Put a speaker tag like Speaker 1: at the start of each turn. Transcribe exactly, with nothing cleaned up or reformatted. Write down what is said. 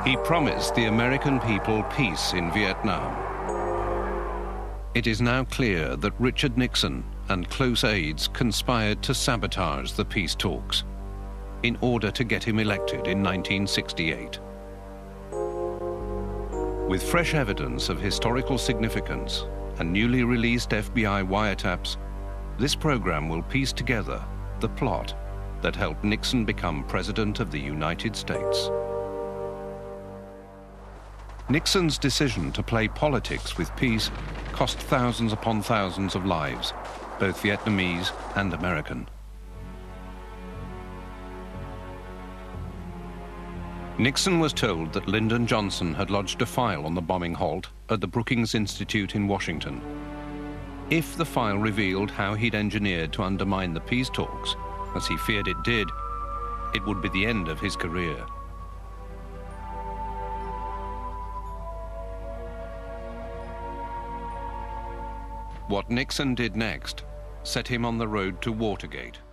Speaker 1: He promised the American people peace in Vietnam. It is now clear that Richard Nixon and close aides conspired to sabotage the peace talks in order to get him elected in nineteen sixty-eight. With fresh evidence of historical significance and newly released F B I wiretaps, this program will piece together the plot that helped Nixon become President of the United States. Nixon's decision to play politics with peace cost thousands upon thousands of lives, both Vietnamese and American. Nixon was told that Lyndon Johnson had lodged a file on the bombing halt at the Brookings Institute in Washington. If the file revealed how he'd engineered to undermine the peace talks, as he feared it did, it would be the end of his career. What Nixon did next set him on the road to Watergate.